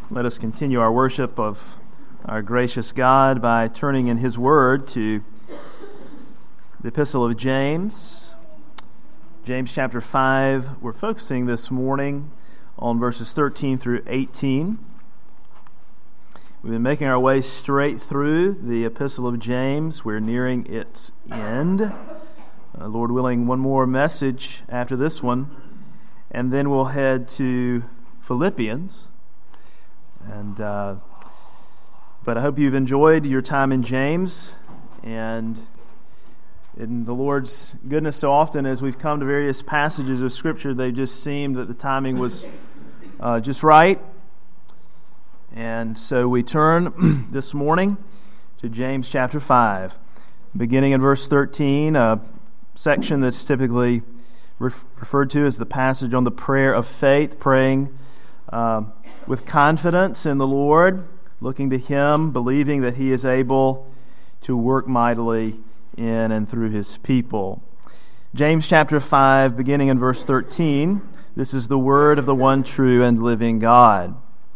Let us continue our worship of our gracious God by turning in His Word to the Epistle of James. James chapter 5. We're focusing this morning on verses 13 through 18. We've been making our way straight through the Epistle of James. We're nearing its end. Lord willing, one more message after this one, and then we'll head to Philippians. But I hope you've enjoyed your time in James, and in the Lord's goodness, so often as we've come to various passages of Scripture, they just seemed that the timing was just right. And so we turn this morning to James chapter 5, beginning in verse 13, a section that's typically referred to as the passage on the prayer of faith, praying with confidence in the Lord, looking to Him, believing that He is able to work mightily in and through His people. James chapter 5, beginning in verse 13, this is the word of the one true and living God.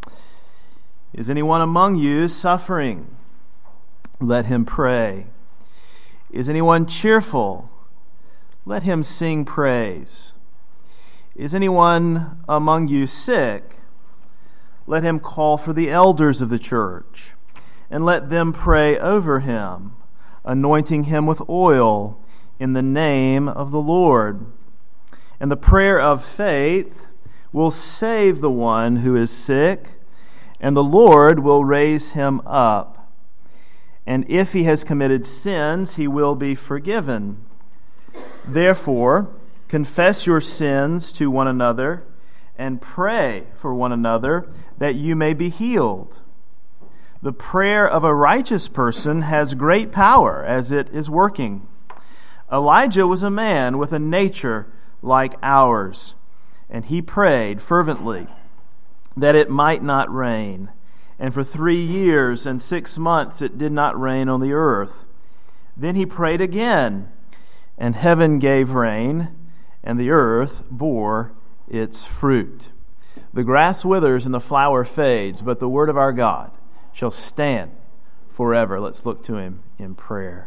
Is anyone among you suffering? Let him pray. Is anyone cheerful? Let him sing praise. Is anyone among you sick? Let him call for the elders of the church, and let them pray over him, anointing him with oil in the name of the Lord. And the prayer of faith will save the one who is sick, and the Lord will raise him up. And if he has committed sins, he will be forgiven. Therefore, confess your sins to one another and pray for one another that you may be healed. The prayer of a righteous person has great power as it is working. Elijah was a man with a nature like ours, and he prayed fervently that it might not rain. And for 3 years and 6 months it did not rain on the earth. Then he prayed again, and heaven gave rain, and the earth bore its fruit. The grass withers and the flower fades, but the word of our God shall stand forever. Let's look to Him in prayer.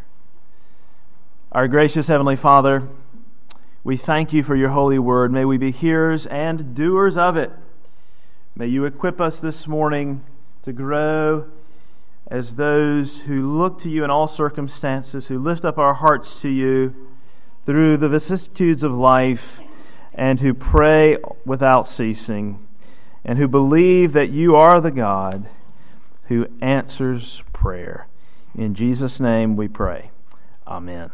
Our gracious Heavenly Father, we thank You for Your holy word. May we be hearers and doers of it. May You equip us this morning to grow as those who look to You in all circumstances, who lift up our hearts to You through the vicissitudes of life, and who pray without ceasing, and who believe that You are the God who answers prayer. In Jesus' name we pray. Amen.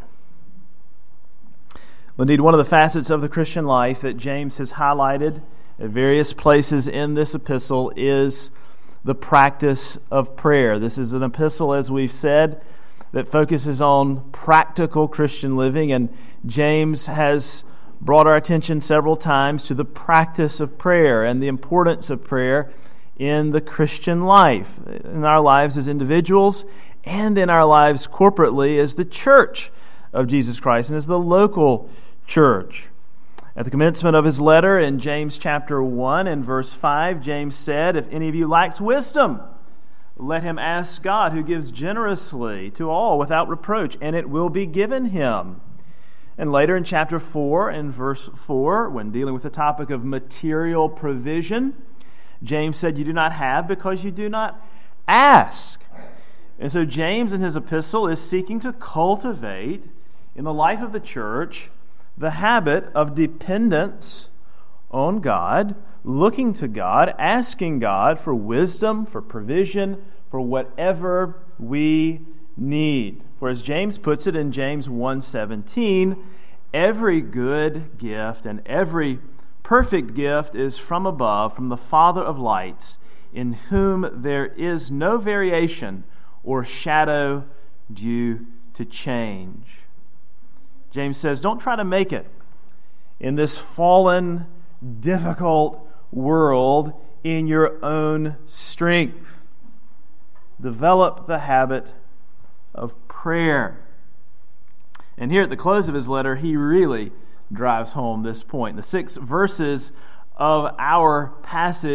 Well, indeed, one of the facets of the Christian life that James has highlighted at various places in this epistle is the practice of prayer. This is an epistle, as we've said, that focuses on practical Christian living, and James has brought our attention several times to the practice of prayer and the importance of prayer in the Christian life, in our lives as individuals and in our lives corporately as the church of Jesus Christ and as the local church. At the commencement of his letter in James chapter 1 and verse 5, James said, "If any of you lacks wisdom, let him ask God, who gives generously to all without reproach, and it will be given him." And later in chapter 4 and verse 4, when dealing with the topic of material provision, James said, "You do not have because you do not ask." And so James in his epistle is seeking to cultivate in the life of the church the habit of dependence on God, looking to God, asking God for wisdom, for provision, for whatever we need. For as James puts it in James 1:17, every good gift and every perfect gift is from above, from the Father of lights, in whom there is no variation or shadow due to change. James says, don't try to make it in this fallen, difficult world in your own strength. Develop the habit of prayer. And here at the close of his letter, he really drives home this point. The 6 verses of our passage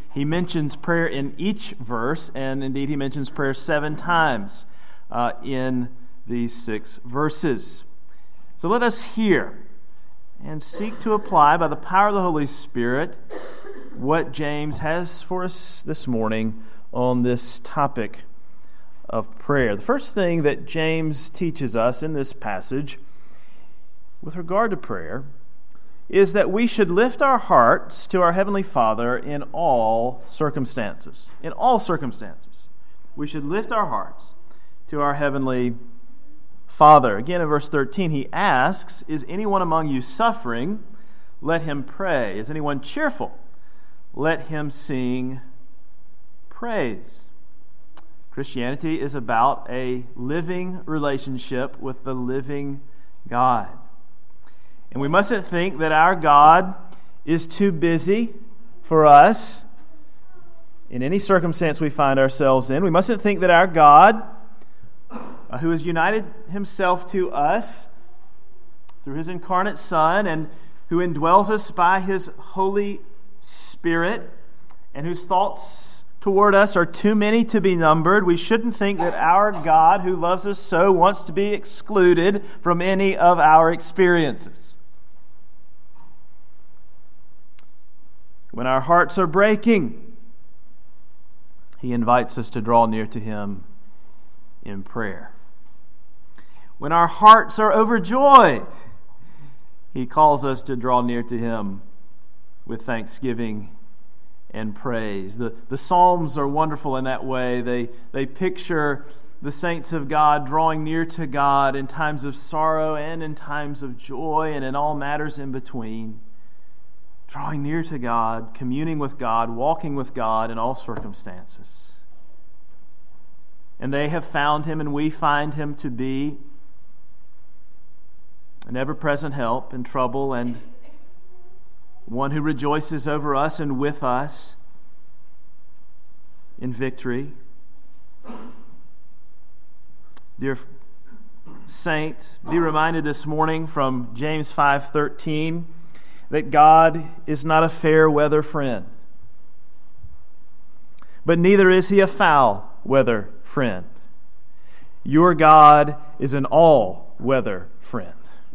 He mentions prayer in each verse, and indeed he mentions prayer 7 times in these 6 verses. So let us hear and seek to apply by the power of the Holy Spirit what James has for us this morning on this topic of prayer. The first thing that James teaches us in this passage with regard to prayer is that we should lift our hearts to our Heavenly Father in all circumstances. In all circumstances. We should lift our hearts to our Heavenly Father. Again, in verse 13, he asks, "Is anyone among you suffering? Let him pray. Is anyone cheerful? Let him sing praise." Christianity is about a living relationship with the living God. And we mustn't think that our God is too busy for us in any circumstance we find ourselves in. We mustn't think that our God, who has united himself to us through his incarnate Son and who indwells us by his Holy Spirit and whose thoughts toward us are too many to be numbered, we shouldn't think that our God, who loves us so, wants to be excluded from any of our experiences. When our hearts are breaking, he invites us to draw near to him in prayer. When our hearts are overjoyed, he calls us to draw near to him with thanksgiving and praise. The Psalms are wonderful in that way. They picture the saints of God drawing near to God in times of sorrow and in times of joy and in all matters in between. Drawing near to God, communing with God, walking with God in all circumstances. And they have found him, and we find him to be an ever-present help in trouble and one who rejoices over us and with us in victory. Dear saint, be reminded this morning from James 5:13 that God is not a fair-weather friend, but neither is he a foul-weather friend. Your God is an all-weather friend.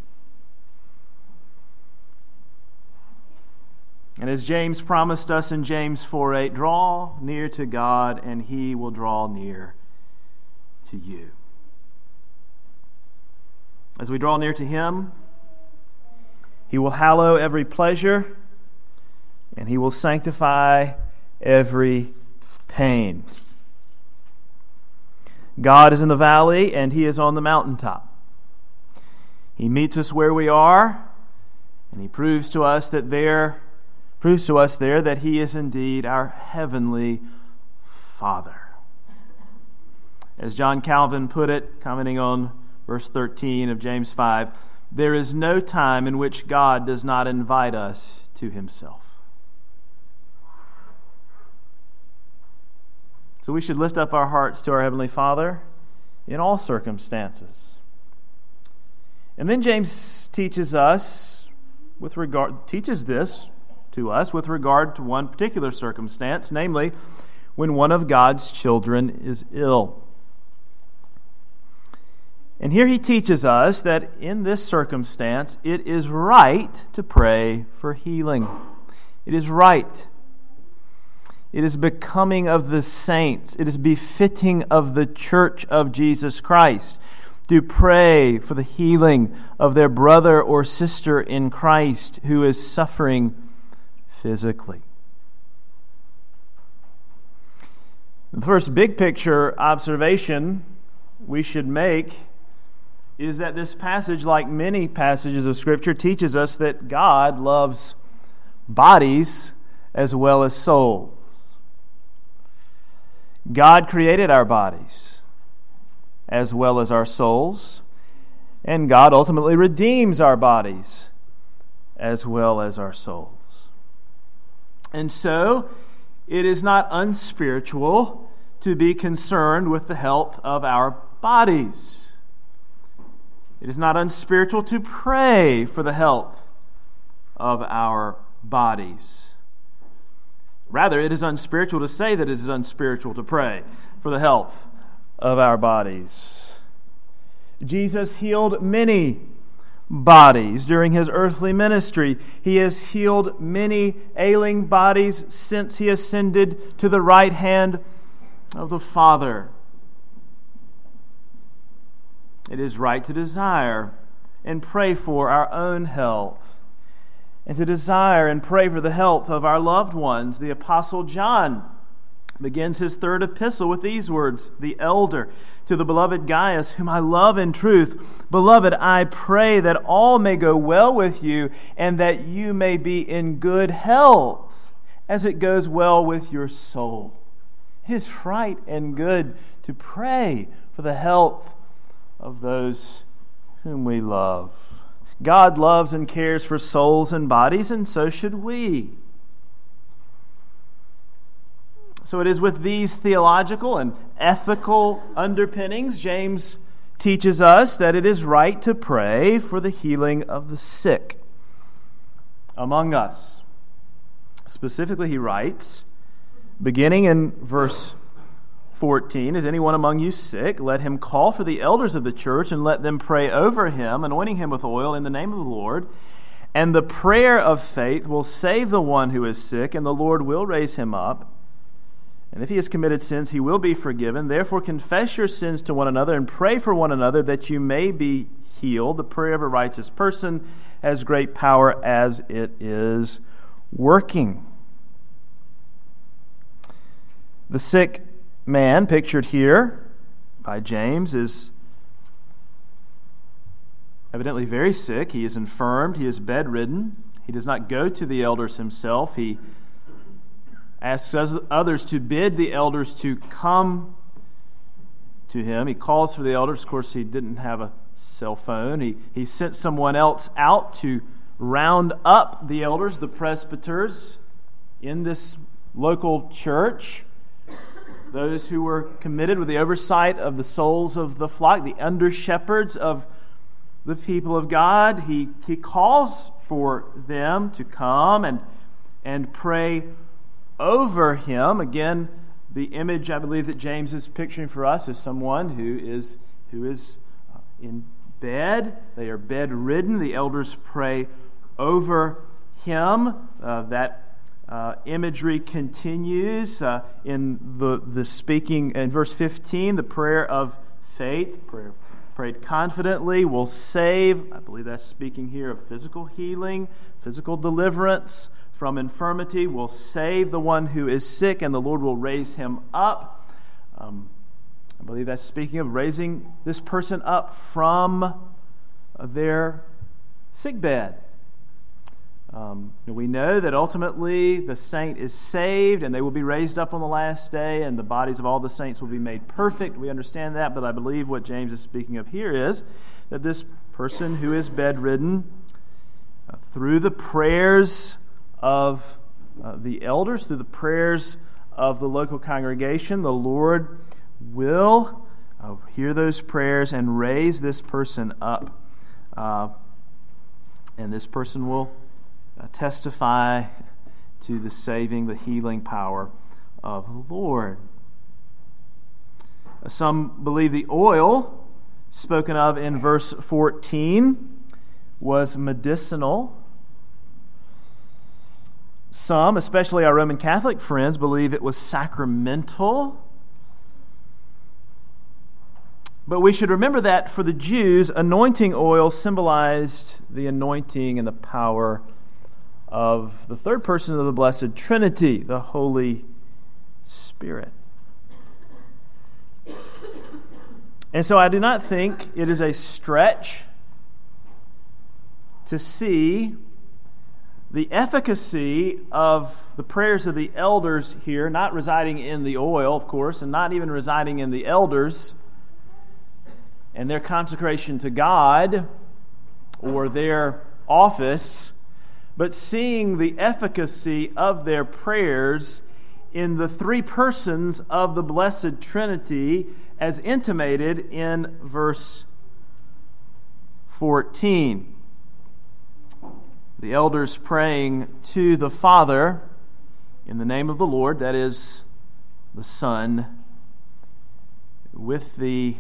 And as James promised us in James 4:8, draw near to God and he will draw near to you. As we draw near to him, he will hallow every pleasure and he will sanctify every pain. God is in the valley and he is on the mountaintop. He meets us where we are and he proves to us there that he is indeed our heavenly Father. As John Calvin put it, commenting on verse 13 of James 5, there is no time in which God does not invite us to himself. So we should lift up our hearts to our Heavenly Father in all circumstances. And then James teaches this to us with regard to one particular circumstance, namely when one of God's children is ill. And here he teaches us that in this circumstance, it is right to pray for healing. It is right. It is becoming of the saints. It is befitting of the church of Jesus Christ to pray for the healing of their brother or sister in Christ who is suffering physically. The first big picture observation we should make is that this passage, like many passages of Scripture, teaches us that God loves bodies as well as souls. God created our bodies as well as our souls, and God ultimately redeems our bodies as well as our souls. And so, it is not unspiritual to be concerned with the health of our bodies. It is not unspiritual to pray for the health of our bodies. Rather, it is unspiritual to say that it is unspiritual to pray for the health of our bodies. Jesus healed many bodies during his earthly ministry. He has healed many ailing bodies since he ascended to the right hand of the Father. It is right to desire and pray for our own health, and to desire and pray for the health of our loved ones. The Apostle John begins his third epistle with these words, "The elder to the beloved Gaius, whom I love in truth. Beloved, I pray that all may go well with you, and that you may be in good health, as it goes well with your soul." It is right and good to pray for the health of those whom we love. God loves and cares for souls and bodies, and so should we. So it is with these theological and ethical underpinnings, James teaches us that it is right to pray for the healing of the sick among us. Specifically, he writes, beginning in verse 14, "Is anyone among you sick? Let him call for the elders of the church and let them pray over him, anointing him with oil in the name of the Lord. And the prayer of faith will save the one who is sick, and the Lord will raise him up. And if he has committed sins, he will be forgiven. Therefore confess your sins to one another and pray for one another that you may be healed. The prayer of a righteous person has great power as it is working." The sick man pictured here by James is evidently very sick. He is infirmed. He is bedridden. He does not go to the elders himself. He asks others to bid the elders to come to him. He calls for the elders. Of course, he didn't have a cell phone. He sent someone else out to round up the elders, the presbyters, in this local church, those who were committed with the oversight of the souls of the flock, the under-shepherds of the people of God. He calls for them to come and pray over him. Again, the image I believe that James is picturing for us is someone who is in bed. They are bedridden. The elders pray over him. That imagery continues in the speaking in verse 15. The prayer of faith, prayer prayed confidently, will save. I believe that's speaking here of physical healing, physical deliverance from infirmity, will save the one who is sick, and the Lord will raise him up. I believe that's speaking of raising this person up from their sick bed. We know that ultimately the saint is saved, and they will be raised up on the last day, and the bodies of all the saints will be made perfect. We understand that, but I believe what James is speaking of here is that this person who is bedridden, through the prayers of the elders, through the prayers of the local congregation, the Lord will hear those prayers and raise this person up. And this person will testify to the saving, the healing power of the Lord. Some believe the oil spoken of in verse 14 was medicinal. Some, especially our Roman Catholic friends, believe it was sacramental. But we should remember that for the Jews, anointing oil symbolized the anointing and the power of the third person of the Blessed Trinity, the Holy Spirit. And so I do not think it is a stretch to see the efficacy of the prayers of the elders here, not residing in the oil, of course, and not even residing in the elders and their consecration to God or their office, but seeing the efficacy of their prayers in the three persons of the Blessed Trinity as intimated in verse 14. The elders praying to the Father in the name of the Lord, that is the Son, with the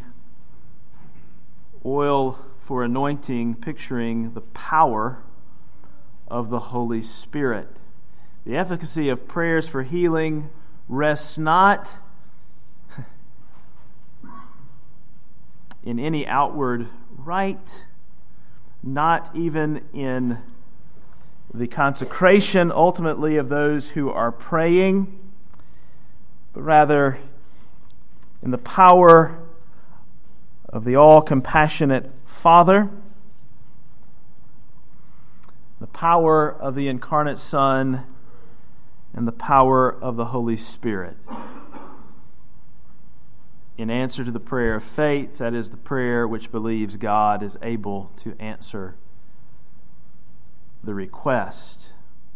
oil for anointing, picturing the power of the Holy Spirit. The efficacy of prayers for healing rests not in any outward rite, not even in the consecration ultimately of those who are praying, but rather in the power of the all-compassionate Father, the power of the incarnate Son, and the power of the Holy Spirit. In answer to the prayer of faith, that is the prayer which believes God is able to answer the request.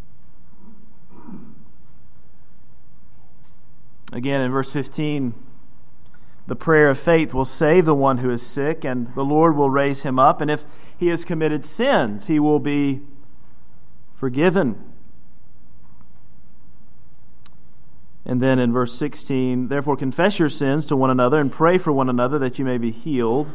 Again, in verse 15, the prayer of faith will save the one who is sick, and the Lord will raise him up. And if he has committed sins, he will be forgiven. And then in verse 16, therefore confess your sins to one another and pray for one another that you may be healed.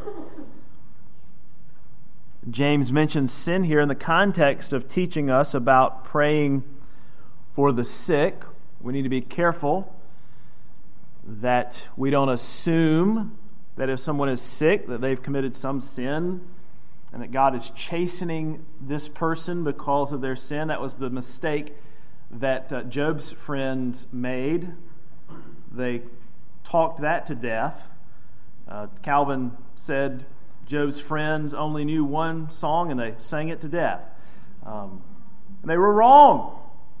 James mentions sin here in the context of teaching us about praying for the sick. We need to be careful that we don't assume that if someone is sick, that they've committed some sin and that God is chastening this person because of their sin. That was the mistake that Job's friends made. They talked that to death. Calvin said Job's friends only knew one song and they sang it to death. And they were wrong.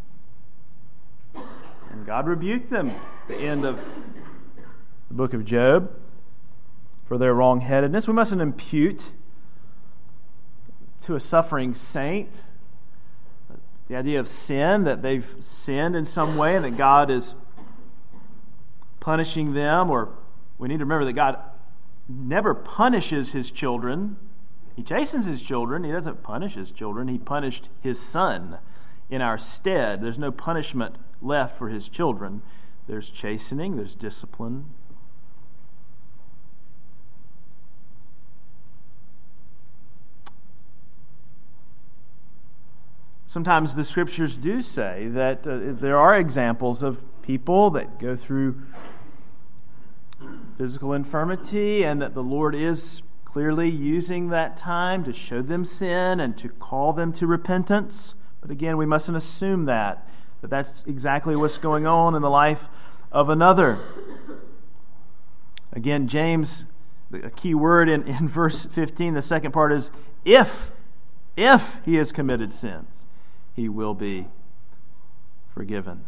And God rebuked them at the end of the book of Job for their wrongheadedness. We mustn't impute to a suffering saint the idea of sin, that they've sinned in some way and that God is punishing them. Or we need to remember that God never punishes His children. He chastens His children. He doesn't punish His children. He punished His Son in our stead. There's no punishment left for His children. There's chastening, there's discipline. Sometimes the Scriptures do say that there are examples of people that go through physical infirmity and that the Lord is clearly using that time to show them sin and to call them to repentance. But again, we mustn't assume that that's exactly what's going on in the life of another. Again, James, a key word in verse 15, the second part is if he has committed sins, he will be forgiven.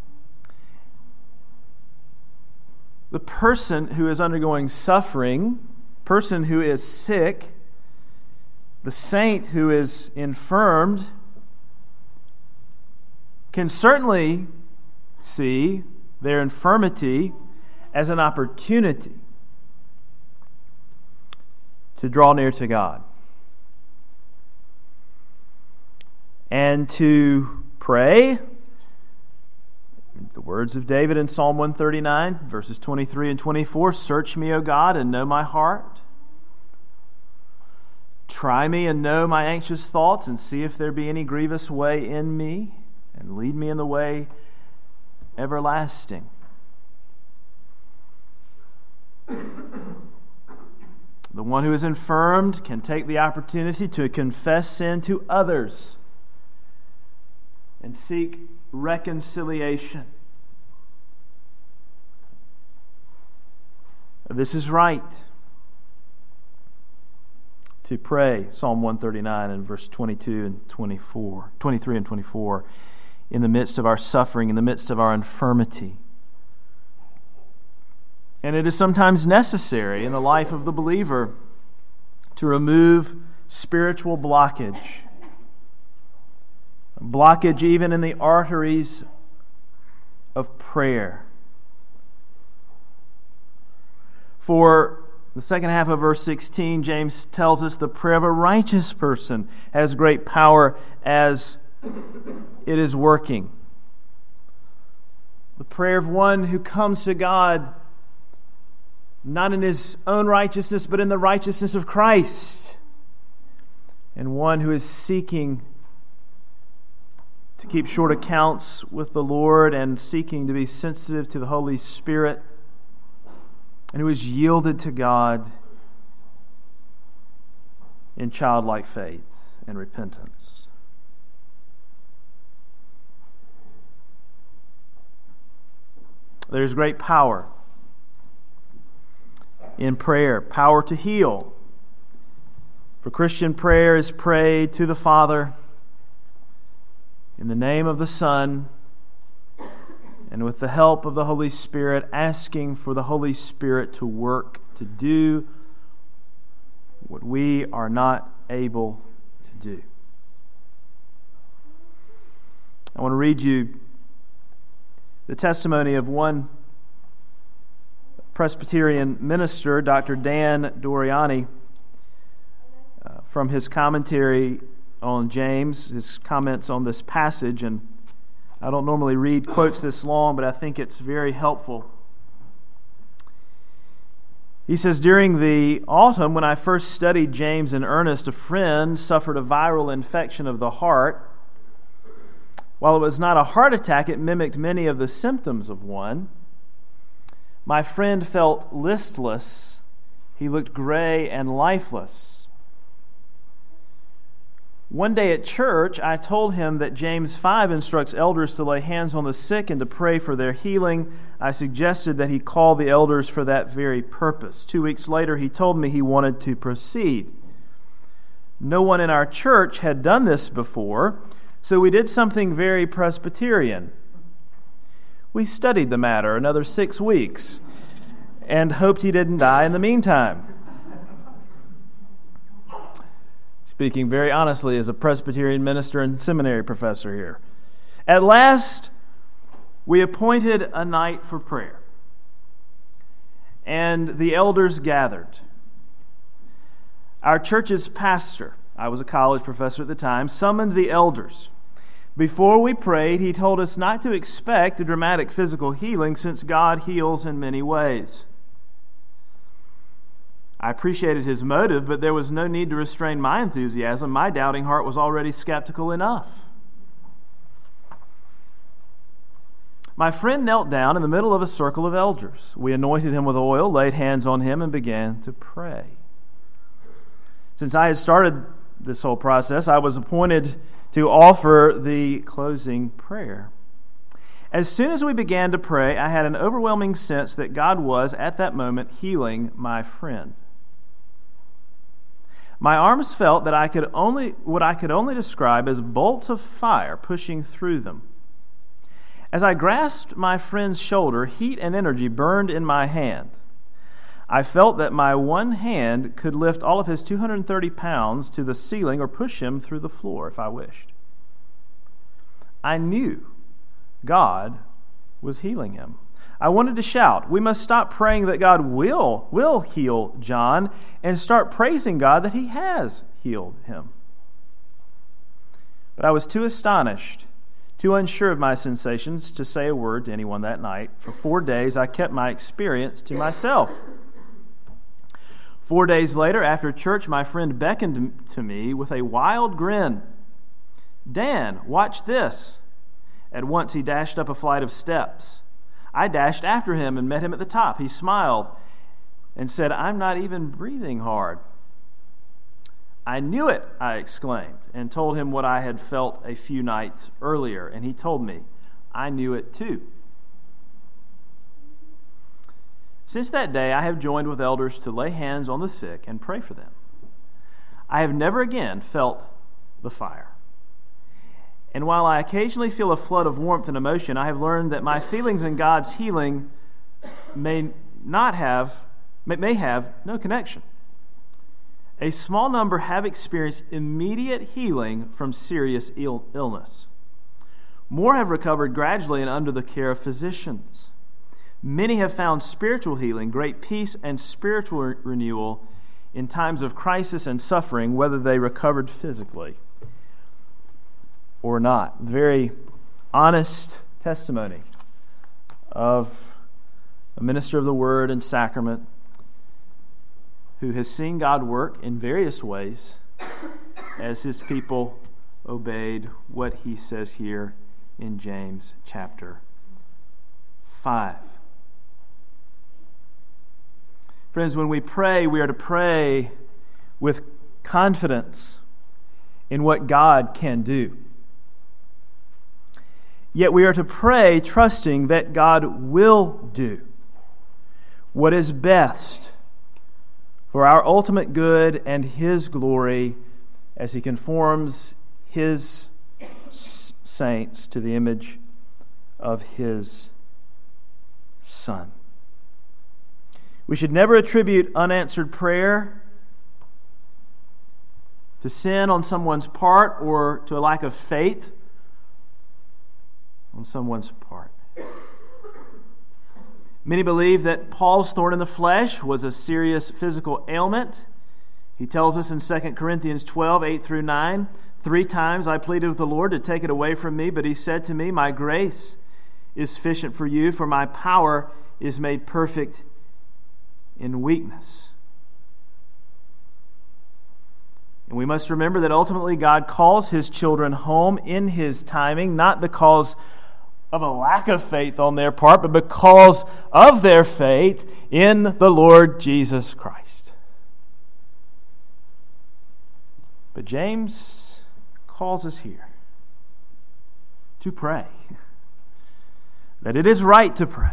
The person who is undergoing suffering, person who is sick, the saint who is infirmed, can certainly see their infirmity as an opportunity to draw near to God and to pray. The words of David in Psalm 139, verses 23 and 24, "Search me, O God, and know my heart. Try me and know my anxious thoughts, and see if there be any grievous way in me, and lead me in the way everlasting." The one who is infirmed can take the opportunity to confess sin to others and seek reconciliation. This is right to pray Psalm 139 and verse 22 and 24, 23 and 24 in the midst of our suffering, in the midst of our infirmity. And it is sometimes necessary in the life of the believer to remove spiritual blockage. Blockage even in the arteries of prayer. For the second half of verse 16, James tells us the prayer of a righteous person has great power as it is working. the prayer of one who comes to God not in his own righteousness, but in the righteousness of Christ, and one who is seeking to keep short accounts with the Lord and seeking to be sensitive to the Holy Spirit, and who is yielded to God in childlike faith and repentance. There's great power in prayer, power to heal. For Christian prayer is prayed to the Father in the name of the Son and with the help of the Holy Spirit, asking for the Holy Spirit to work, to do what we are not able to do. I want to read you the testimony of one Presbyterian minister, Dr. Dan Doriani, from his commentary on James, his comments on this passage. And I don't normally read quotes this long, but I think it's very helpful. He says, during the autumn, when I first studied James in earnest, a friend suffered a viral infection of the heart. While it was not a heart attack, it mimicked many of the symptoms of one. My friend felt listless. He looked gray and lifeless. One day at church, I told him that James 5 instructs elders to lay hands on the sick and to pray for their healing. I suggested that he call the elders for that very purpose. 2 weeks later, he told me he wanted to proceed. No one in our church had done this before, so we did something very Presbyterian. We studied the matter another 6 weeks and hoped he didn't die in the meantime. Speaking very honestly as a Presbyterian minister and seminary professor here. At last, we appointed a night for prayer, and the elders gathered. Our church's pastor, I was a college professor at the time, summoned the elders. Before we prayed, he told us not to expect a dramatic physical healing since God heals in many ways. I appreciated his motive, but there was no need to restrain my enthusiasm. My doubting heart was already skeptical enough. My friend knelt down in the middle of a circle of elders. We anointed him with oil, laid hands on him, and began to pray. Since I had started this whole process, I was appointed to offer the closing prayer. As soon as we began to pray, I had an overwhelming sense that God was, at that moment, healing my friend. My arms felt that what I could only describe as bolts of fire pushing through them. As I grasped my friend's shoulder, heat and energy burned in my hand. I felt that my one hand could lift all of his 230 pounds to the ceiling or push him through the floor if I wished. I knew God was healing him. I wanted to shout, we must stop praying that God will heal John and start praising God that he has healed him. But I was too astonished, too unsure of my sensations to say a word to anyone that night. For 4 days, I kept my experience to myself. 4 days later, after church, my friend beckoned to me with a wild grin. Dan, watch this. At once he dashed up a flight of steps. I dashed after him and met him at the top. He smiled and said, I'm not even breathing hard. I knew it, I exclaimed, and told him what I had felt a few nights earlier. And he told me, I knew it too. Since that day, I have joined with elders to lay hands on the sick and pray for them. I have never again felt the fire. And while I occasionally feel a flood of warmth and emotion, I have learned that my feelings in God's healing may have no connection. A small number have experienced immediate healing from serious illness. More have recovered gradually and under the care of physicians. Many have found spiritual healing, great peace, and spiritual renewal in times of crisis and suffering, whether they recovered physically or not. Very honest testimony of a minister of the Word and Sacrament who has seen God work in various ways as his people obeyed what he says here in James chapter 5. Friends, when we pray, we are to pray with confidence in what God can do. Yet we are to pray trusting that God will do what is best for our ultimate good and His glory as He conforms His saints to the image of His Son. We should never attribute unanswered prayer to sin on someone's part or to a lack of faith on someone's part. Many believe that Paul's thorn in the flesh was a serious physical ailment. He tells us in 2 Corinthians 12, 8 through 9, 3 times I pleaded with the Lord to take it away from me, but He said to me, my grace is sufficient for you, for my power is made perfect in weakness. And we must remember that ultimately God calls His children home in His timing, not because of a lack of faith on their part, but because of their faith in the Lord Jesus Christ. But James calls us here to pray, that it is right to pray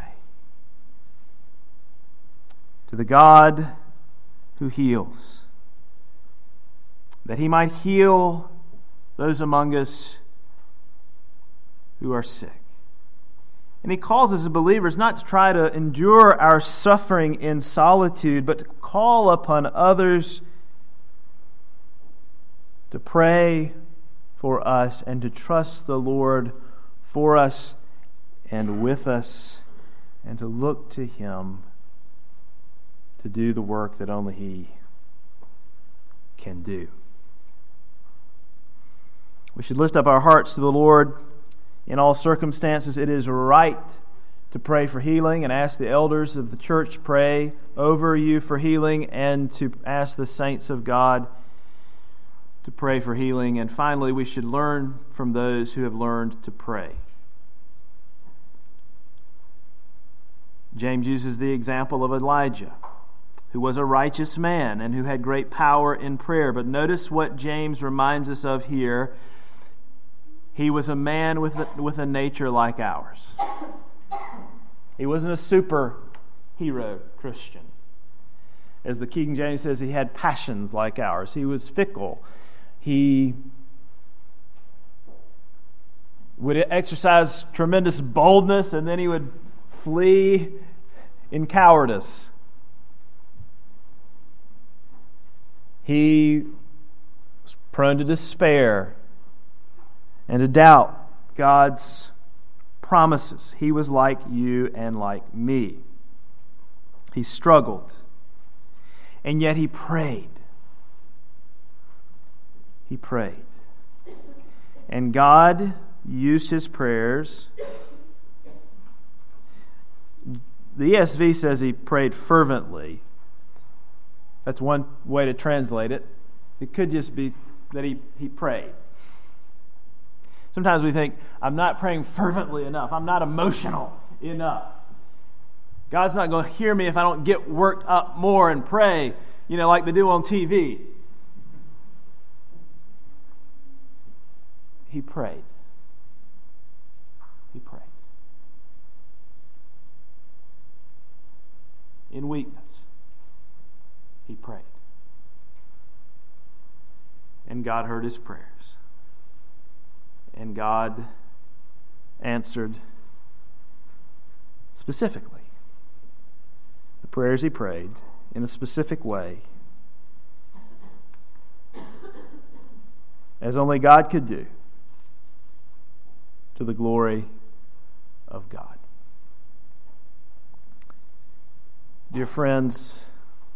to the God who heals, that He might heal those among us who are sick. And He calls us as believers not to try to endure our suffering in solitude, but to call upon others to pray for us and to trust the Lord for us and with us, and to look to Him to do the work that only He can do. We should lift up our hearts to the Lord in all circumstances. It is right to pray for healing and ask the elders of the church to pray over you for healing, and to ask the saints of God to pray for healing. And finally, we should learn from those who have learned to pray. James uses the example of Elijah, who was a righteous man and who had great power in prayer. But notice what James reminds us of here. He was a man with a nature like ours. He wasn't a superhero Christian. As the King James says, he had passions like ours. He was fickle. He would exercise tremendous boldness, and then he would flee in cowardice. He was prone to despair and to doubt God's promises. He was like you and like me. He struggled, and yet he prayed. He prayed. And God used his prayers. The ESV says he prayed fervently. That's one way to translate it. It could just be that he prayed. Sometimes we think, I'm not praying fervently enough. I'm not emotional enough. God's not going to hear me if I don't get worked up more and pray, like they do on TV. He prayed. He prayed. In weakness, he prayed. And God heard his prayers. And God answered specifically the prayers he prayed in a specific way, as only God could do, to the glory of God. Dear friends,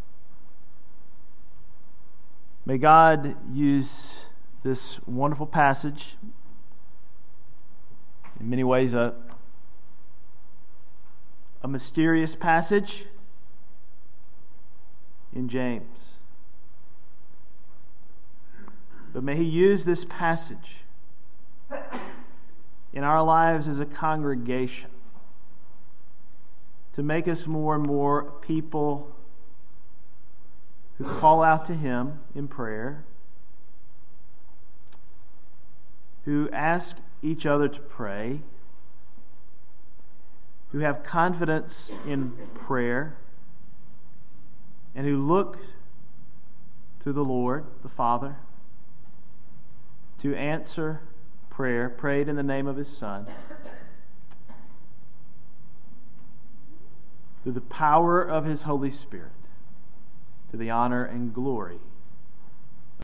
may God use this wonderful passage, in many ways a a mysterious passage in James. But may He use this passage in our lives as a congregation to make us more and more people who call out to Him in prayer, who ask each other to pray, who have confidence in prayer, and who look to the Lord, the Father, to answer prayer prayed in the name of His Son, through the power of His Holy Spirit, to the honor and glory